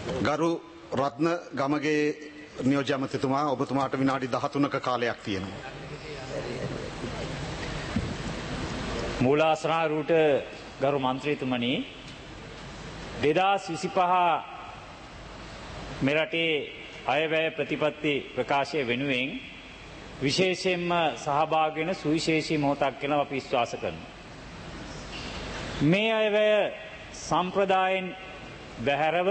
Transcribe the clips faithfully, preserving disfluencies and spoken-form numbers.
ගරු රත්න ගමගේ නියෝජ්‍ය අමාත්‍යතුමා ඔබතුමාට විනාඩි දහතුනක කාලයක් තියෙනවා. මූලාසනාරූට ගරු මන්ත්‍රීතුමනි දෙදාස් විසිපහ මෙරටේ අයවැය ප්‍රතිපත්ති ප්‍රකාශය වෙනුවෙන් විශේෂයෙන්ම සහභාගී වෙන සුවිශේෂී මොහොතක් කියලා අපි විශ්වාස කරනවා. මේ අයවැය සම්ප්‍රදායෙන් බැහැරව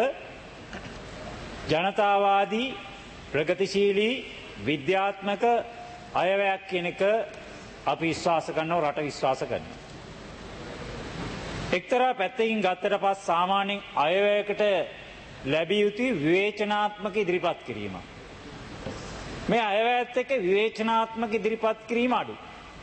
ජනතාවාදී ප්‍රගතිශීලී විද්‍යාත්මක අයවැයක් කියන එක අපි විශ්වාස කරනවා, රට විශ්වාස කරනවා. එක්තරා පැත්තකින් ගත්තට පස්සේ සාමාන්‍යයෙන් අයවැයකට ලැබිය යුතු විවේචනාත්මක ඉදිරිපත් කිරීම. මේ අයවැයත් එක්ක විවේචනාත්මක ඉදිරිපත් කිරීම අඩු.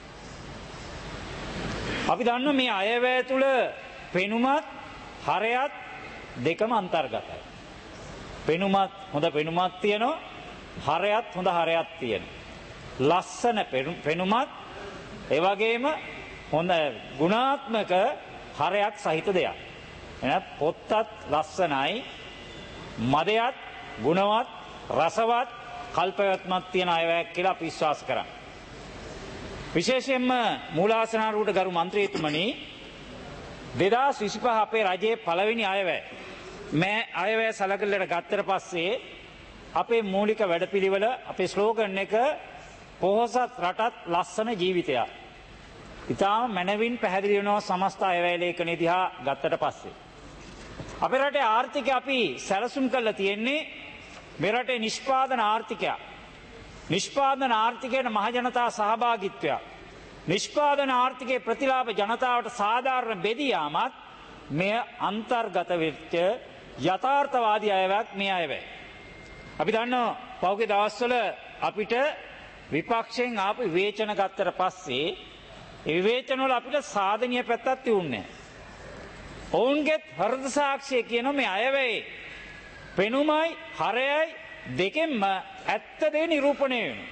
අපි දන්නවා මේ අයවැය තුල පෙනුමත් හරයත් දෙකම අන්තර්ගතයි. පෙනුමත් හොඳ පෙනුමක් තියෙනවා, හරයත් හොඳ හරයක් තියෙනවා. ලස්සන පෙනුමත් ඒ වගේම හොඳ ගුණාත්මක හරයක් සහිත දෙයක්. එහෙනම් පොත්තත් ලස්සනයි, මදයත් ගුණවත්, රසවත්, කල්පවත්මත් තියෙන අයවැයක් කියලා අපි විශ්වාස කරනවා. විශේෂයෙන්ම මූලාසනාරූඪ ගරු මන්ත්‍රීතුමනි දෙදාස් විසිපහ අපේ රජයේ පළවෙනි අයවැය මේ අයවැය සලකලට ගත්තට පස්සේ අපේ මූලික වැඩපිළිවෙල අපේ ස්ලෝගන් එක පොහොසත් රටත් ලස්සන ජීවිතයක්. ඉතාම මනවින් පැහැදිලි වෙනවා සමස්ත අයවැය ලේඛනය දිහා ගත්තට පස්සේ. අපේ රටේ ආර්ථිකය අපි සැලසුම් කරලා තියෙන්නේ මේ රටේ නිෂ්පාදන ආර්ථිකය. නිෂ්පාදන ආර්ථිකයේ මහජනතා සහභාගීත්වය. නිෂ්පාදන ආර්ථිකයේ ප්‍රතිලාභ ජනතාවට සාධාරණ බෙදී යාමත් මේ අන්තර්ගත වෙච්ච යථාර්ථවාදී අයවැයක් මේ අයවැය. අපි දන්නවා පහුගිය දවස්වල අපිට විපක්ෂයෙන් ආපු විවේචන ගත්තට පස්සේ ඒ විවේචන වල අපිට සාධනීය පැත්තක් තියුන්නේ නැහැ. ඔවුන්ගේත් හෘද සාක්ෂිය කියන මේ අයවැයේ පෙනුමයි හරයයි දෙකෙන්ම ඇත්ත දේ නිරූපණය වෙනවා.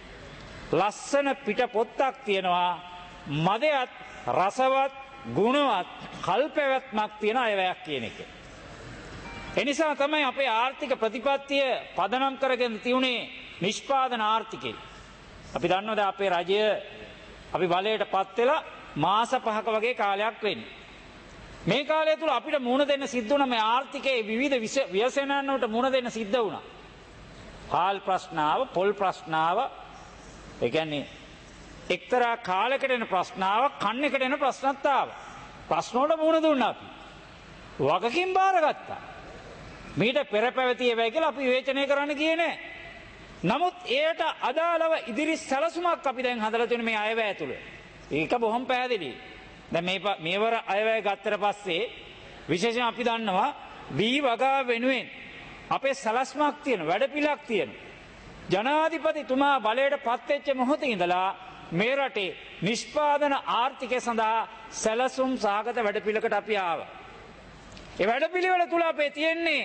ලස්සන පිට පොත්තක් තියෙනවා, මදයත් රසවත් ගුණවත් කල්පැවැත්මක් තියෙන අයවැයක් කියන එක. එනිසා තමයි අපේ ආර්ථික ප්‍රතිපත්තිය පදනම් කරගෙන තියුනේ නිෂ්පාදන ආර්ථිකය. අපි දන්නවද අපේ රජය අපි බලයට පත් වෙලා මාස පහක වගේ කාලයක් වෙන්නේ. මේ කාලය තුල අපිට මුහුණ දෙන්න සිද්ධ වුණා මේ ආර්ථිකයේ විවිධ ව්‍යසනයන් වලට මුහුණ දෙන්න සිද්ධ වුණා. හාල් ප්‍රශ්නාව, පොල් ප්‍රශ්නාව, ඒ කියන්නේ එක්තරා කාලයකට එන ප්‍රශ්නාව, කන්නයකට එන ප්‍රශ්නත් ආවා. ප්‍රශ්න වලට මුහුණ දුන්නා අපි. වගකීම් බාරගත්තා. මීට පෙර පැවතිය වෙයි කියලා අපි විවේචනය කරන්න ගියේ නෑ. නමුත් එයට අදාළව ඉදිරි සැලසුමක් අපි දැන් හදලා තියෙන මේ අයවැය තුල. ඒක බොහොම පැහැදිලි. දැන් මේ මේවර අයවැය ගත්තට පස්සේ විශේෂයෙන් අපි දන්නවා වී වගා වෙනුවෙන් අපේ සැලැස්මක් තියෙන, වැඩපිළිවෙලක් තියෙන. ජනාධිපතිතුමා බලයට පත් වෙච්ච මොහොතේ ඉඳලා මේ රටේ නිෂ්පාදන ආර්ථිකය සඳහා සැලසුම් සහගත වැඩපිළිවෙලකට අපි ආවා. ඒ වැඩපිළිවෙල තුල අපේ තියෙන්නේ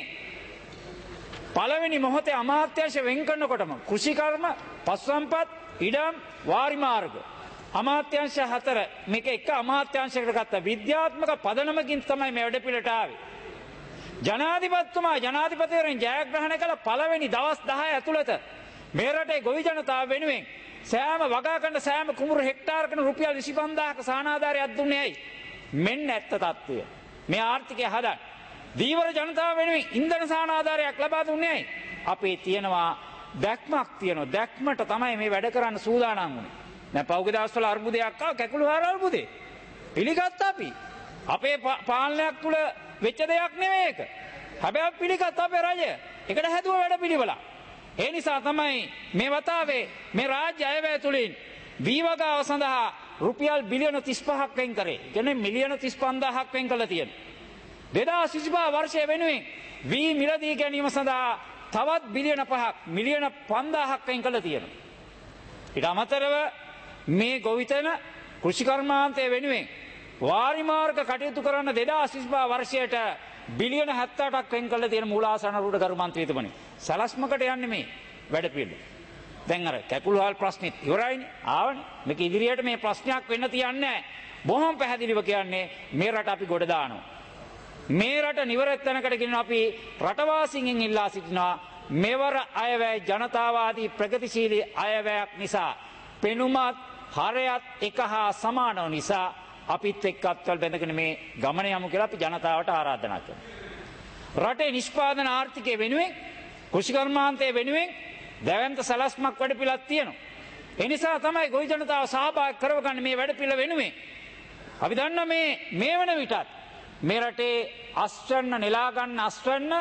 පළවෙනි මොහොතේ අමාත්‍යාංශ වෙන් කරනකොටම කෘෂිකර්ම, පශුසම්පත්, ඉඩම්, වාරි මාර්ග අමාත්‍යාංශ හතර මේක එක අමාත්‍යාංශයකට ගත්ත විද්‍යාත්මක පදනමකින් තමයි මේ වැඩපිළිවෙලට ආවේ. ජනාධිපතිතුමා ජනාධිපතිවරයන් ජයග්‍රහණය කළ පළවෙනි දවස් දහය ඇතුළත මේ රටේ ගොවි ජනතාව වෙනුවෙන් සෑම වගාකණ්ඩ සෑම කුඹුරු හෙක්ටාරයකට රුපියල් විසි පන්දාහක සහනාධාරයක් දුන්නේ ඇයි? මෙන්න ඇත්ත තත්ත්වය. මේ ආර්ථිකය හදන්න. දීවර ජනතාව වෙනුවෙන් ඉන්ධන සහනාධාරයක් ලබා දුන්නේ ඇයි? අපේ තියෙනවා දැක්මක් තියෙනවා. දැක්මට තමයි මේ වැඩ කරන්න සූදානම් වුනේ. දැන් පහුගිය දවස්වල අර්බුදයක් ආවා, කැකුළුහාර අර්බුදේ. පිළිගත්තා අපි. අපේ පාලනයක් තුල වෙච්ච දෙයක් නෙවෙයි ඒක. හැබැයි පිළිගත් අපේ රජය. ඒකට හැදුව වැඩ පිළිවෙලක්. ඒ නිසා තමයි මේ වතාවේ මේ රාජ්‍ය අයවැය තුලින් වී වගාව සඳහා රුපියල් බිලියන තිස් පහක් වෙන් කරේ. කියන්නේ මිලියන තිස් පන්දාහක් වෙන් කළා තියෙනවා. දෙදාස් විසිපහ වර්ෂය වෙනුවෙන් වී මිලදී ගැනීම සඳහා තවත් බිලියන පහක්, මිලියන පන්දාහක් වෙන් කළා තියෙනවා. ඊට අමතරව මේ ගොවිතැන කෘෂිකර්මාන්තය වෙනුවෙන් වාරි මාර්ග කටයුතු කරන දෙදාස් විසිපහ වර්ෂයට බිලියන හැත්තෑ අටක් වෙන් කළ තියෙන මූලාසනාරූඪ ගරු මන්ත්‍රීතුමනි. සලස්මකට යන්නේ මේ වැඩපිළිවෙල. දැන් අර කැකුළුහාල් ප්‍රශ්නෙත් ඉවරයිනේ. ආවනේ. මේක ඉදිරියට මේ ප්‍රශ්නයක් වෙන්න තියන්නේ නැහැ. බොහොම පැහැදිලිව කියන්නේ මේ රට අපි ගොඩ දානවා. මේ රට නිවරත් තැනකට ගෙන අපි රටවාසීන්ගෙන් ඉල්ලා සිටිනවා මෙවර අයවැය ජනතාවාදී ප්‍රගතිශීලී අයවැයක් නිසා පෙනුමත් හරයත් එක හා සමානව නිසා අපිත් එක්ක අත්වල බැඳගෙන මේ ගමන යමු කියලා අපි ජනතාවට ආරාධනා කරනවා. රටේ නිෂ්පාදන ආර්ථිකය වෙනුවෙන් කෘෂිකර්මාන්තය වෙනුවෙන් දැවැන්ත සැලැස්මක් වැඩපිළිවෙලක් තියෙනවා. ඒ නිසා තමයි ගොවි ජනතාව සහභාගී කරවගන්න මේ වැඩපිළිවෙල වෙනුවෙන්. අපි දන්නා මේ මේ වන විටත් මේ රටේ අස්වැන්න නෙලා ගන්න අස්වැන්න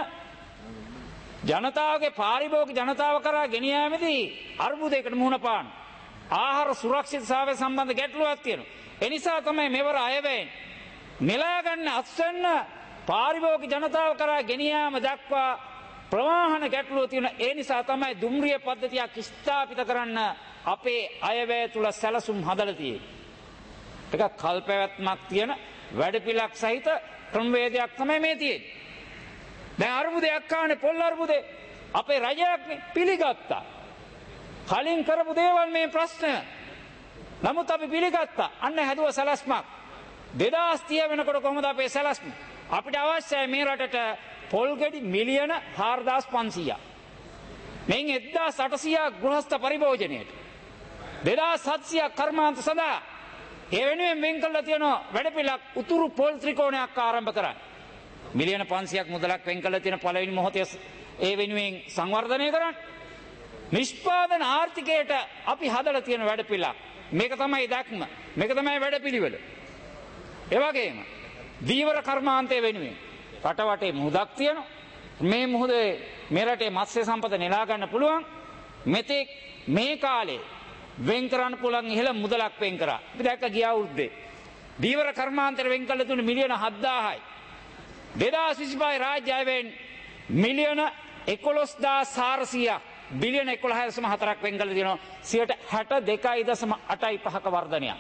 ජනතාවගේ පාරිභෝගික ජනතාව කරා ගෙන යාමේදී අර්බුදයකට මුහුණ පාන ආහාර සුරක්ෂිතතාවය සම්බන්ධ ගැටලුවක් තියෙනවා. ඒ නිසා තමයි මෙවර අයවැයෙන් නෙලා ගන්න අස්වැන්න පාරිභෝගික ජනතාව කරා ගෙන යාම දක්වා ප්‍රවාහන ගැටලුව තියෙන. ඒ නිසා තමයි දුම්රිය පද්ධතියක් ස්ථාපිත කරන්න අපේ අයවැය තුල සැලසුම් හදලා තියෙන්නේ. ඒක කල්පැවැත්මක් තියෙන වැඩපිළිවෙලක් සහිත ක්‍රමවේදයක් තමයි මේ තියෙන්නේ. දැන් අර්බුදයක් ආනේ පොල් අර්බුදේ අපේ රජයක් පිළිගත්තා. කලින් කරපු දේවල් මේ ප්‍රශ්න. නමුත් අපි පිළිගත්තා. අන්න හැදුව සැලැස්මක්. දෙදාස් තිහ වෙනකොට කොහොමද අපේ සැලැස්ම? අපිට අවශ්‍යයි මේ රටට පොල් ගෙඩි මිලියන හාරදාස් පන්සීයක්. මෙයින් එක්දාස් අටසීයක් ගෘහස්ත පරිභෝජනයට. දෙදාස් හත්සීයක් කර්මාන්ත සඳහා. ඒ වෙනුවෙන් වෙන් කළා තියෙනවා වැඩපිළිවෙලක් උතුරු පොල් ත්‍රිකෝණයක් ආරම්භ කරන්න. මිලියන පන්සීයක් මුදලක් වෙන් කළා තියෙන පළවෙනි මොහොතේ ඒ වෙනුවෙන් සංවර්ධනය කරන්න. නිෂ්පාදන ආර්ථිකයට අපි හදලා තියෙන වැඩපිළිවෙලක්. මේක තමයි දැක්ම. මේක තමයි වැඩපිළිවෙල. ඒ වගේම දීවර කර්මාන්තය වෙනුවෙන් රට වටේ මුහුදක් තියෙනවා. මේ මුහුදේ මේ රටේ මත්ස්‍ය සම්පත නෙලා ගන්න පුළුවන්. මෙතෙක් මේ කාලේ වෙන් කරන්න පුළුවන් ඉහළ මුදලක් වෙන් කරා. අපි දැක්ක ගිය අවුරුද්දේ දීවර කර්මාන්තයට වෙන් කළ තුන මිලියන හත්දාහයි. දෙදාස් විසිපහ රාජ්‍ය අයවැයෙන් මිලියන එකොළොස් හදාස් හාරසීයක් බිලියන එකොළහ දශම හතරක් වෙන් කළ තියෙනවා. සියයට හැට දෙකයි දශම අටයි පහක වර්ධනයක්.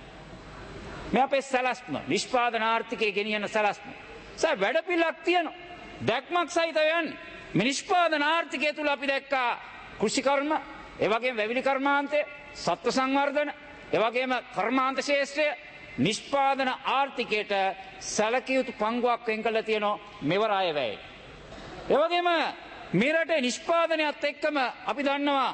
මේ අපේ සැලැස්ම නිෂ්පාදන ආර්ථිකයේ ගෙනියන සැලැස්ම. සෑ වැඩපිළිවෙලක් තියෙනවා. දැක්මක් සහිතව යන්නේ. මේ නිෂ්පාදන ආර්ථිකය තුල අපි දැක්කා කෘෂිකර්ම, ඒ වගේම වැවිලි කර්මාන්තය, සත්ව සංවර්ධන, ඒ වගේම කර්මාන්ත ශාස්ත්‍රය නිෂ්පාදන ආර්ථිකයට සැලකිය යුතු පංගුවක් වෙන් කළ තියෙනවා මෙවර අයවැයේ. ඒ වගේම මේ රටේ නිෂ්පාදනයත් එක්කම අපි දන්නවා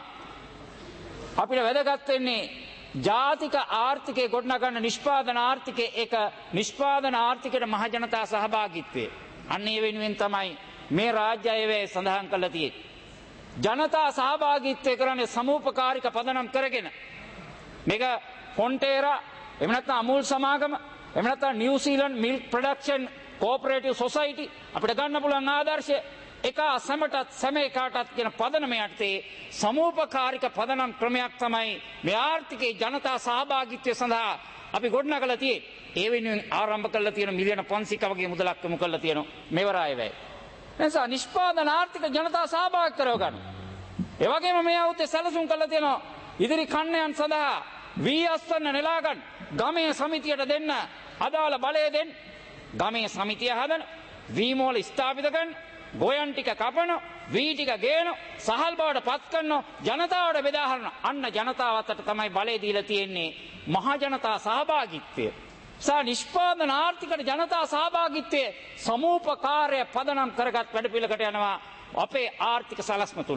අපිට වැදගත් වෙන්නේ ජාතික ආර්ථිකයේ ගොඩනගන නිෂ්පාදන ආර්ථිකයේ එක නිෂ්පාදන ආර්ථිකයට මහ ජනතා සහභාගීත්වය. අන්න ඒ වෙනුවෙන් තමයි මේ රාජ්‍ය අයවැය සඳහන් කරලා තියෙන්නේ. ජනතා සහභාගීත්වය කරන්නේ සමූපකාරික පදනම් කරගෙන. මේක ෆොන්ටේරා එහෙම නැත්නම් අමූල් සමාගම එහෙම නැත්නම් New Zealand milk production cooperative society අපිට ගන්න පුළුවන් ආදර්ශය එක සැමටත් සැම එකටත් කියන පදනම යටතේ සමූපකාරික පදනම් ක්‍රමයක් තමයි මේ ආර්ථිකයේ ජනතා සහභාගීත්වය සඳහා අපි ගොඩනගලා තියෙන්නේ. ඒ වෙනුවෙන් ආරම්භ කළා තියෙන මිලියන පන්සීයක වගේ මුදලක් යොමු කළා තියෙනවා මෙවර අයවැය. එනිසා නිෂ්පාදන ආර්ථික ජනතා සහභාගී කරව ගන්න. ඒ වගේම මේ අවුත්තේ සැලසුම් කළා තියෙනවා ඉදිරි කන්නයන් සඳහා වී අස්වැන්න නෙලා ගන්න ගමේ සමිතියට දෙන්න අදාළ බලය දෙන්න. ගමේ සමිතිය හදන වී මෝල ස්ථාපිත කරන ගෝයන් ටික කපන වී ටික ගේන සහල් බවට පත් කරන ජනතාවට බෙදා හරින අන්න ජනතාව අතට තමයි බලය දීලා තියෙන්නේ මහ ජනතා සහභාගීත්වය. සා නිෂ්පාදන ආර්ථිකයට ජනතා සහභාගීත්වයේ සමූපකාරය පදනම් කරගත් වැඩපිළිවෙලකට යනවා අපේ ආර්ථික සැලැස්ම තුල.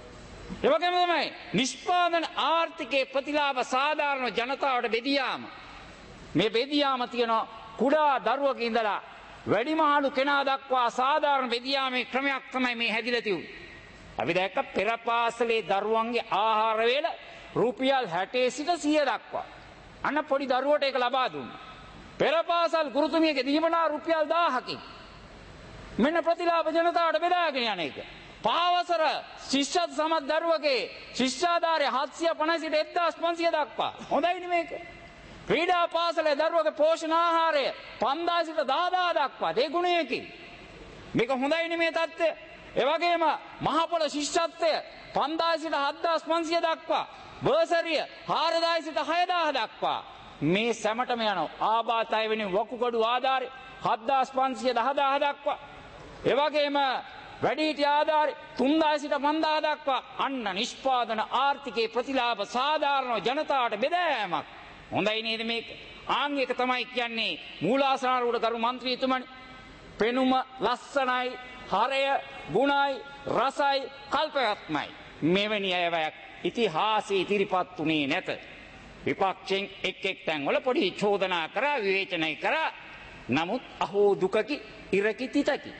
ඒ වගේම තමයි නිෂ්පාදන ආර්ථිකයේ ප්‍රතිලාභ සාධාරණ ජනතාවට බෙදියාම මේ බෙදියාම තියෙන කුඩා දරුවක ඉඳලා වැඩිමහලු කෙනා දක්වා සාධාරණ බෙදියාමේ ක්‍රමයක් තමයි මේ හැදිලා තියුනේ. අපි දැක්ක පෙර පාසලේ දරුවන්ගේ ආහාර වේල රුපියල් හැටේ සිට සිය දක්වා. අන්න පොඩි දරුවට ඒක ලබා දුන්නා. පෙර පාසල් ගුරුතුමියගේ දීමනා රුපියල් දාහකින්. මෙන්න ප්‍රතිලාභ ජනතාවට බෙදාගෙන යන එක. පාවසර ශිෂ්‍යත් සමත් දරුවගේ ශිෂ්‍යාධාරය හත්සිය පනස් සිට එක්දාස් පන්සිය දක්වා. හොඳයිනේ මේක. ක්‍රීඩා පාසලේ දරුවගේ පෝෂණ ආහාරය පන්දාස් සිට දහදාහ දක්වා දෙගුණයකින්. මේක හොඳයිනේ මේ තත්ත්වය. ඒ වගේම මහපොළ ශිෂ්‍යත්වය පන්දාස් සිට හත්දාස් පන්සිය දක්වා. බර්සරිය හාරදාස් සිට හයදාහ දක්වා. මේ සැමටම යනවා. ආබාධය වෙනුවෙන් වකුගඩු ආධාරය හත්දාස් පන්සිය දහදාහ දක්වා. ඒ වගේම වැඩිහිටි ආධාරය තුන්දාස් සිට පන්දාහ දක්වා. අන්න නිෂ්පාදන ආර්ථිකයේ ප්‍රතිලාභ සාධාරණ ජනතාවට බෙදා යාමක්. හොඳයි නේද මේක? ආන් එක තමයි කියන්නේ මූලාසනාරූඪ කරු මන්ත්‍රීතුමනි. පෙනුම ලස්සනයි, හරය, ගුණයි, රසයි, කල්පවත්මයි. මෙවැනි අයවැයක් ඉතිහාසයේ ඉදිරිපත් වුණේ නැත. විපක්ෂයෙන් එක් එක් තැන්වල පොඩි චෝදනා කරා, විවේචනය කරා. නමුත් අහෝ දුකකි, ඉරකි තිතකි.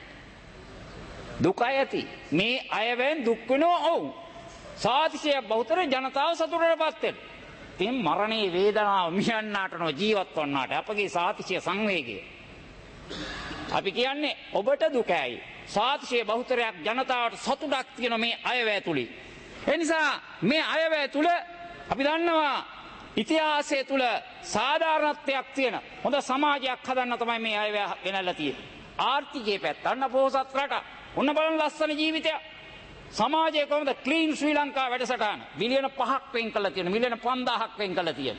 දුක ඇති. මේ අයවැයෙන් දුක් වෙනවා ඔවුන්. සාතිශය බහුතර ජනතාව සතුටටපත් වෙනවා. ඉතින් මරණයේ වේදනාව මියන්නාට නො ජීවත් වන්නාට අපගේ සාතිශය සංවේගය. අපි කියන්නේ ඔබට දුකයි. සාතිශය බහුතරයක් ජනතාවට සතුටක් තියෙන මේ අයවැය තුලින්. ඒ නිසා මේ අයවැය තුල අපි දන්නවා ඉතිහාසය තුල සාධාරණත්වයක් තියෙන හොඳ සමාජයක් හදන්න තමයි මේ අයවැය ගෙනල්ලා තියෙන්නේ. ආර්ථිකයේ පැත්ත අන්න පොහොසත් රට. ඔන්න බලන්න ලස්සන ජීවිතයක්. සමාජයේ කොහොමද ක්ලීන් ශ්‍රී ලංකා වැඩසටහන බිලියන පහක් වෙන් කළා තියෙන, මිලියන පන්දාහක් වෙන් කළා තියෙන.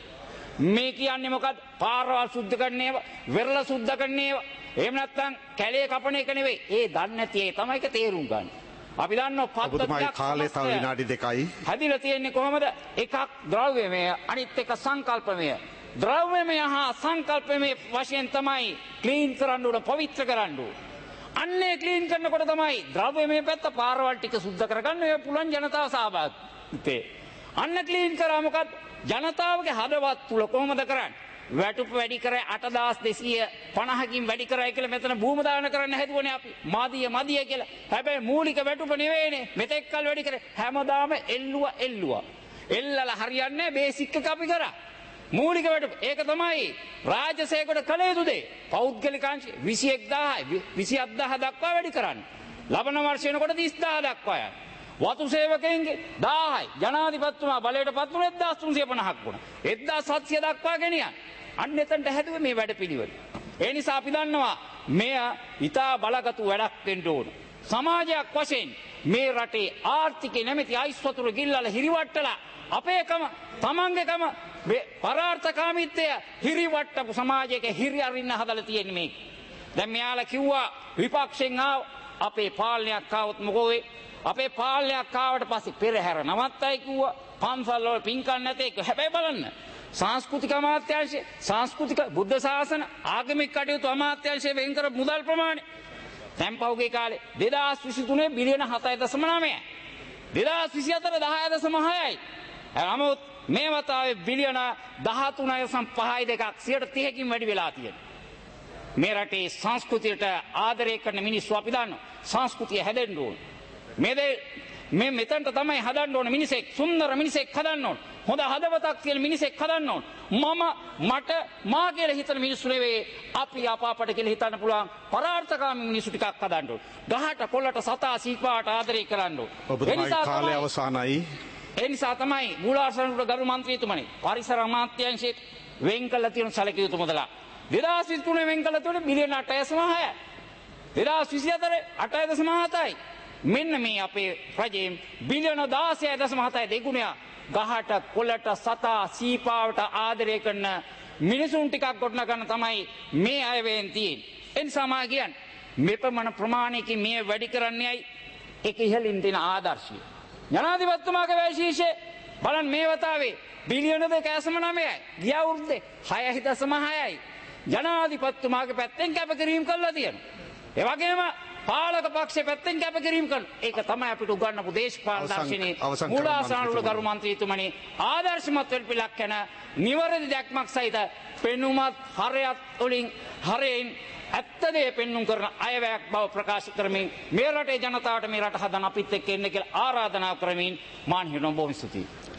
මේ කියන්නේ මොකද්ද? පාරවල් සුද්ධ කරන ඒවා, වෙරළ සුද්ධ කරන ඒවා. එහෙම නැත්නම් කැලේ කපන එක නෙවෙයි. ඒ දන්නේ නැති ඒ තමයි ඒක තේරුම් ගන්න. අපි දන්නවා පද්ධතියක් කාලේ තව විනාඩි දෙකයි. හැදිලා තියෙන්නේ කොහොමද? එකක් ද්‍රව්‍යමය, අනිත් එක සංකල්පමය. ද්‍රව්‍යමය හා සංකල්පමය වශයෙන් තමයි ක්ලීන් කරන්න උඩ පවිත්‍ර කරන්න උඩ. අන්නේ ක්ලීන් කරනකොට තමයි ද්‍රව්‍යමය පැත්ත පාරවල් ටික සුද්ධ කරගන්න ඒ පුළුවන් ජනතාව සහභාගීත්වය. අන්න ක්ලීන් කරා මොකද? ජනතාවගේ හදවත් තුල කොහොමද කරන්නේ? වැටුප වැඩි කරයි අටදාස් දෙසිය පනහකින් වැඩි කරයි කියලා මෙතන භූම දාන කරන්න හැදුවනේ අපි. මාදිය මදිය කියලා. හැබැයි මූලික වැටුප නෙවෙයිනේ. මෙතෙක් කල් වැඩි කරේ හැමදාම එල්ලුවා එල්ලුවා. එල්ලලා හරියන්නේ බේසික් එක අපි කරා. මූලික වැටුප ඒක තමයි රාජසේකට කළ යුතු දේ. පෞද්ගලික අංශ විසි එක් දාහයි විසි හත් දාහ දක්වා වැඩි කරන්න. ලබන වර්ෂ වෙනකොට තිස් දාහ දක්වා යන්න. වතු සේවකයන්ගේ දාහයි ජනාධිපතිතුමා බලයට පත් වුණේ එක්දාස් තුන්සිය පනහක් වුණා. එක්දාස් හත්සිය දක්වා ගෙනියන්න. අන්න එතනට හැදුවේ මේ වැඩපිළිවෙල. ඒ නිසා අපි දන්නවා මෙය ඉතා බලගතු වැඩක් වෙන්න ඕන. සමාජයක් වශයෙන් මේ රටේ ආර්ථිකය නැමැති අයිස් වතුර ගිල්ලලා හිරිවට්ටලා අපේකම තමන්ගේකම පරාර්ථකාමීත්වය හිරිවට්ටපු සමාජයක හිරි අරින්න හදලා තියෙන්නේ මේක. දැන් මෙයාලා කිව්වා විපක්ෂෙන් ආව අපේ පාලනයක් ආවොත් මොකෝ වෙයි? අපේ පාලනයක් ආවට පස්සේ පෙරහැර නවත්තයි කිව්වා. පන්සල් වල පින්කම් නැතේ. හැබැයි බලන්න සංස්කෘතික අමාත්‍යාංශය, සංස්කෘතික බුද්ධ ශාසන, ආගමික කටයුතු අමාත්‍යාංශය වෙන් කර මුදල් ප්‍රමාණය දැන් පහුගිය කාලේ දෙදාස් විසි තුනේ බිලියන හතයි දශම නවයයි. දෙදාස් විසි හතර දහය දශම හයයි. නමුත් මේ වතාවේ බිලියන දහතුනයි දශම පහයි දෙකක් සියයට තිහකින් වැඩි වෙලා තියෙනවා. මේ රටේ සංස්කෘතියට ආදරය කරන මිනිස්සු අපි දන්නවා. සංස්කෘතිය හැදෙන්න ඕන. මේ මේ මෙතනට තමයි හදන්න ඕන මිනිසෙක්, සුන්දර මිනිසෙක් හදන්න ඕන. හොඳ හදවතක් තියෙන මිනිසෙක් හදන්න ඕන. මම මට මා කියලා හිතන මිනිස්සු නෙවෙයි අපි අපාපට කියලා හිතන්න පුළුවන් පරාර්ථකාමී මිනිස්සු ටිකක් හදන්න ඕන. ගහට කොළට සතා සීපාට ආදරය කරන්න ඕන. ඔබතුමාගේ කාලය අවසానයි. ඒ නිසා තමයි මූලාශ්‍රවල ගරු මන්ත්‍රීතුමනි පරිසර අමාත්‍යාංශයේ වෙන් කළ තියෙන සැලකිය යුතු මුදල දෙදාස් විසි තුනේ වෙන් කළ තියෙන බිලියන අටයි දශම හයයි. දෙදාස් විසි හතරේ අටයි දශම හතයි. මෙන්න මේ අපේ රජයෙන් බිලියන දාසයයි දශම හතයි දෙගුණයක් ගහට කොළට සතා සීපාවට ආදරය කරන මිනිසුන් ටිකක් ගොඩනගන්න තමයි මේ අය වෙන් තියෙන්නේ. ඒ නිසා මා කියන්නේ මෙපමණ ප්‍රමාණයකින් මේ වැඩි කරන්නේයි ඒක ඉහළින් දෙන ආදර්ශය. ජනාධිපතිතුමාගේ වැය බලන්න මේ වතාවේ බිලියන දෙක දශම නවයයි. ගිය අවුරුද්දේ හයයි දශම හයයි. ජනාධිපතිතුමාගේ පැත්තෙන් කැපකිරීම කළා තියෙනවා. ඒ වගේම පාලක පක්ෂයේ පැත්තෙන් කැපකිරීම කරනවා. ඒක තමයි අපිට උගන්වපු දේශපාලන දර්ශනයේ මූලාශ්‍රවල ගරු මන්ත්‍රීතුමනි ආදර්ශමත් වෙල්පිලක් යන නිවැරදි දැක්මක් සහිත පෙනුමත් හරයත් වලින් හරයෙන් ඇත්තදේ පෙන්눔 කරන අයවැයක් බව ප්‍රකාශ කරමින් මේ රටේ ජනතාවට මේ රට හදන අපිත් එක්ක එන්න කියලා ආරාධනා කරමින් මාන් හිතන බොහොම ස්තුතියි.